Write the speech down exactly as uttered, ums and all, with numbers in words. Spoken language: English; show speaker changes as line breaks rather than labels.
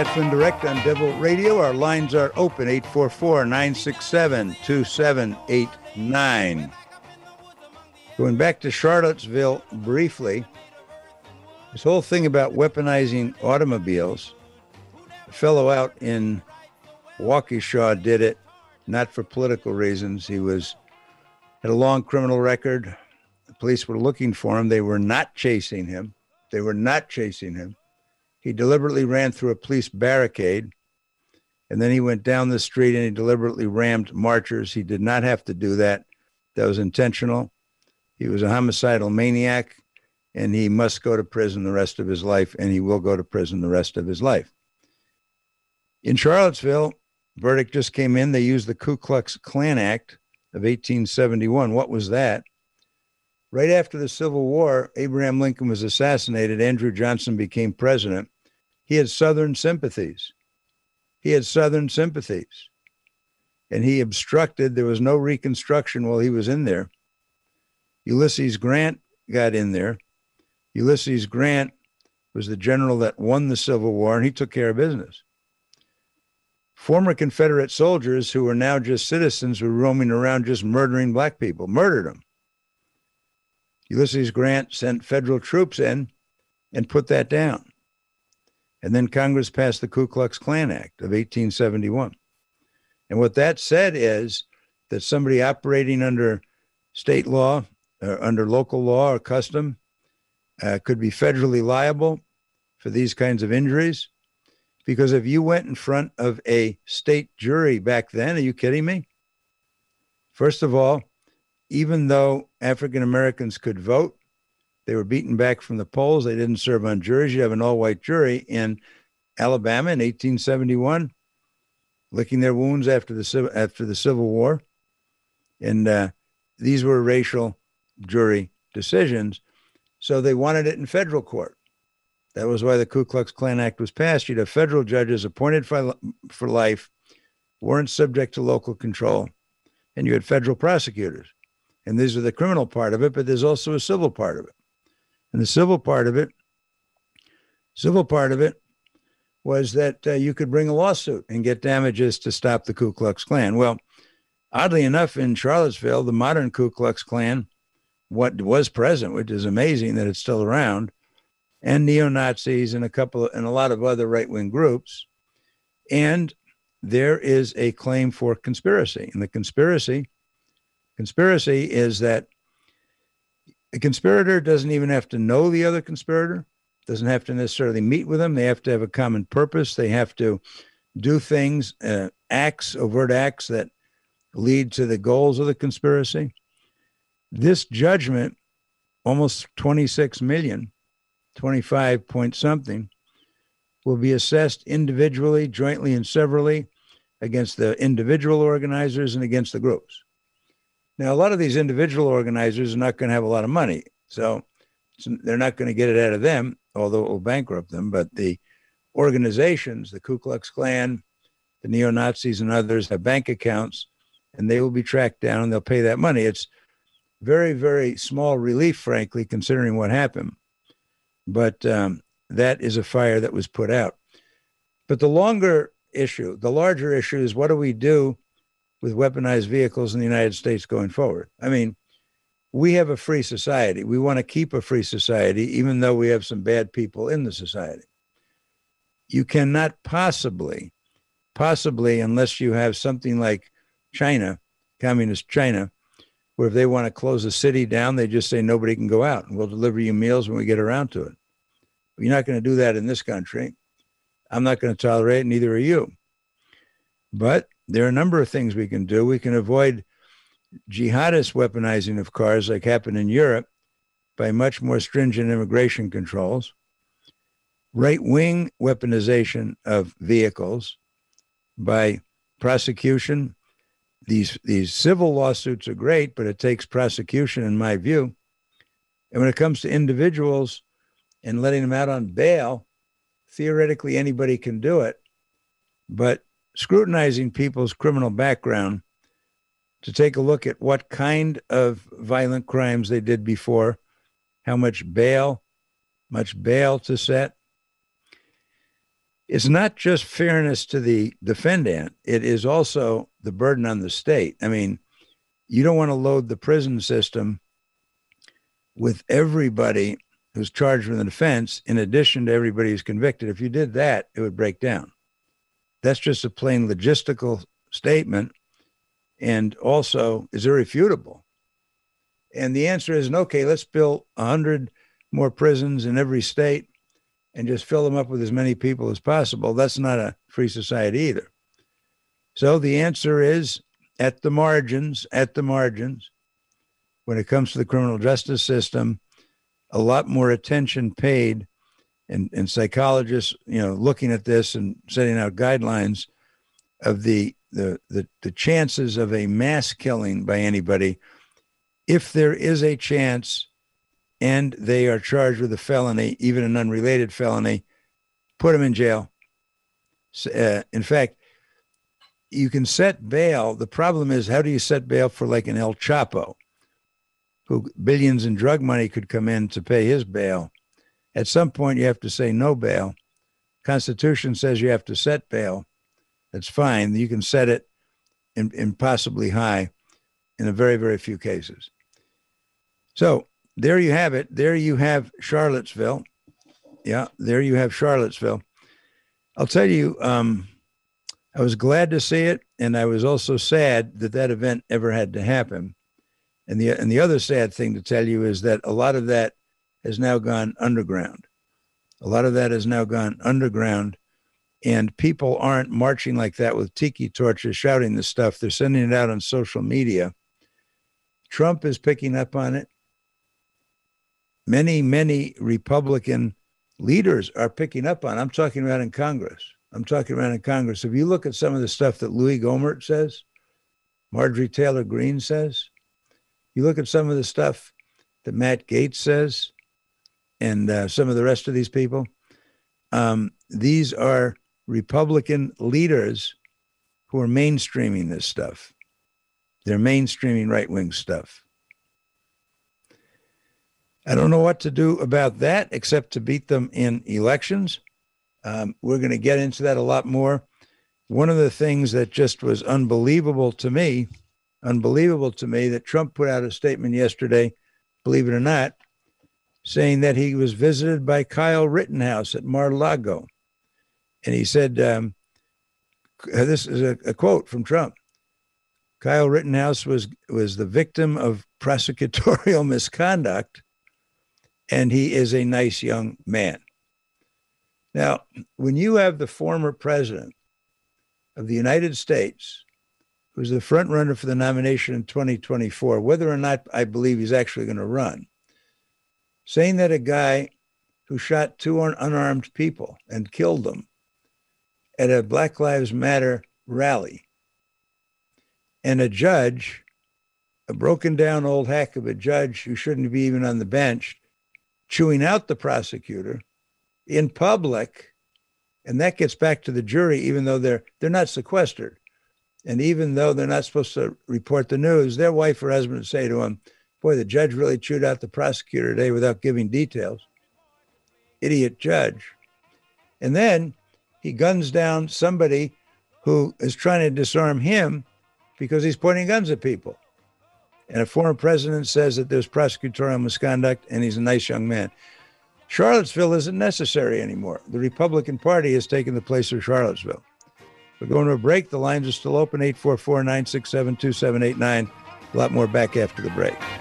Laughlin Direct on Devil Radio. Our lines are open, eight four four, nine six seven, two seven eight nine. Going back to Charlottesville briefly, this whole thing about weaponizing automobiles, a fellow out in Waukesha did it, not for political reasons. He was had a long criminal record. The police were looking for him. They were not chasing him. They were not chasing him. He deliberately ran through a police barricade, and then he went down the street and he deliberately rammed marchers. He did not have to do that. That was intentional. He was a homicidal maniac, and he must go to prison the rest of his life, and he will go to prison the rest of his life. In Charlottesville, verdict just came in. They used the Ku Klux Klan Act of eighteen seventy-one. What was that? Right after the Civil War, Abraham Lincoln was assassinated. Andrew Johnson became president. He had Southern sympathies. He had Southern sympathies. And he obstructed. There was no Reconstruction while he was in there. Ulysses Grant got in there. Ulysses Grant was the general that won the Civil War, and he took care of business. Former Confederate soldiers who were now just citizens were roaming around just murdering black people, murdered them. Ulysses Grant sent federal troops in and put that down. And then Congress passed the Ku Klux Klan Act of eighteen seventy-one. And what that said is that somebody operating under state law, or under local law or custom, uh, could be federally liable for these kinds of injuries. Because if you went in front of a state jury back then, are you kidding me? First of all, even though African Americans could vote, they were beaten back from the polls. They didn't serve on juries. You have an all-white jury in Alabama in eighteen seventy-one, licking their wounds after the after the Civil War. And uh, these were racial jury decisions. So they wanted it in federal court. That was why the Ku Klux Klan Act was passed. You'd have federal judges appointed for, for life, weren't subject to local control, and you had federal prosecutors. And these are the criminal part of it, but there's also a civil part of it. And the civil part of it, civil part of it was that uh, you could bring a lawsuit and get damages to stop the Ku Klux Klan. Well, oddly enough, in Charlottesville, the modern Ku Klux Klan, what was present, which is amazing that it's still around, and neo-Nazis and a couple of, and a lot of other right-wing groups. And there is a claim for conspiracy. And the conspiracy Conspiracy is that a conspirator doesn't even have to know the other conspirator, doesn't have to necessarily meet with them. They have to have a common purpose. They have to do things, uh, acts, overt acts that lead to the goals of the conspiracy. This judgment, almost twenty-six million, twenty-five point something, will be assessed individually, jointly, and severally against the individual organizers and against the groups. Now, a lot of these individual organizers are not going to have a lot of money, so they're not going to get it out of them, although it will bankrupt them. But the organizations, the Ku Klux Klan, the neo-Nazis, and others have bank accounts, and they will be tracked down, and they'll pay that money. It's very, very small relief, frankly, considering what happened. But um, that is a fire that was put out. But the longer issue, the larger issue is what do we do with weaponized vehicles in the United States going forward? I mean, we have a free society. We want to keep a free society, even though we have some bad people in the society. You cannot possibly, possibly, unless you have something like China, communist China, where if they want to close a city down, they just say nobody can go out and we'll deliver you meals when we get around to it. You're not going to do that in this country. I'm not going to tolerate it, neither are you. But there are a number of things we can do. We can avoid jihadist weaponizing of cars like happened in Europe by much more stringent immigration controls, right-wing weaponization of vehicles by prosecution. These, these civil lawsuits are great, but it takes prosecution, in my view. And when it comes to individuals and letting them out on bail, theoretically anybody can do it. But scrutinizing people's criminal background to take a look at what kind of violent crimes they did before, how much bail, much bail to set. it's not just fairness to the defendant. It is also the burden on the state. I mean, you don't want to load the prison system with everybody who's charged with an offense in addition to everybody who's convicted. If you did that, it would break down. That's just a plain logistical statement, and also is irrefutable. And the answer is, okay, let's build one hundred more prisons in every state and just fill them up with as many people as possible. That's not a free society either. So the answer is, at the margins, at the margins, when it comes to the criminal justice system, a lot more attention paid, and, and psychologists, you know, looking at this and setting out guidelines of the, the, the, the chances of a mass killing by anybody. If there is a chance and they are charged with a felony, even an unrelated felony, put them in jail. Uh, in fact, you can set bail. The problem is, how do you set bail for like an El Chapo, who billions in drug money could come in to pay his bail? At some point, you have to say no bail. Constitution says you have to set bail. That's fine. You can set it in, impossibly high in a very, very few cases. So there you have it. There you have Charlottesville. Yeah, there you have Charlottesville. I'll tell you, um, I was glad to see it, and I was also sad that that event ever had to happen. And the and the other sad thing to tell you is that a lot of that has now gone underground. A lot of that has now gone underground, and people aren't marching like that with tiki torches shouting this stuff. They're sending it out on social media. Trump is picking up on it. Many, many Republican leaders are picking up on it. I'm talking about in Congress. I'm talking about in Congress. If you look at some of the stuff that Louis Gohmert says, Marjorie Taylor Greene says, you look at some of the stuff that Matt Gaetz says, and uh, some of the rest of these people, um, these are Republican leaders who are mainstreaming this stuff. They're mainstreaming right-wing stuff. I don't know what to do about that except to beat them in elections. Um, we're going to get into that a lot more. One of the things that just was unbelievable to me, unbelievable to me, that Trump put out a statement yesterday, believe it or not, saying that he was visited by Kyle Rittenhouse at Mar-a-Lago. And he said, um, this is a, a quote from Trump, Kyle Rittenhouse was, was the victim of prosecutorial misconduct, and he is a nice young man. Now, when you have the former president of the United States, who's the front runner for the nomination in twenty twenty-four, whether or not I believe he's actually going to run, saying that a guy who shot two unarmed people and killed them at a Black Lives Matter rally, and a judge, a broken down old hack of a judge who shouldn't be even on the bench, chewing out the prosecutor in public, and that gets back to the jury, even though they're they're not sequestered. And even though they're not supposed to report the news, their wife or husband would say to him, boy, the judge really chewed out the prosecutor today without giving details. Idiot judge. And then he guns down somebody who is trying to disarm him because he's pointing guns at people. And a former president says that there's prosecutorial misconduct and he's a nice young man. Charlottesville isn't necessary anymore. The Republican Party has taken the place of Charlottesville. We're going to a break. The lines are still open, eight four four, nine six seven, two seven eight nine. A lot more back after the break.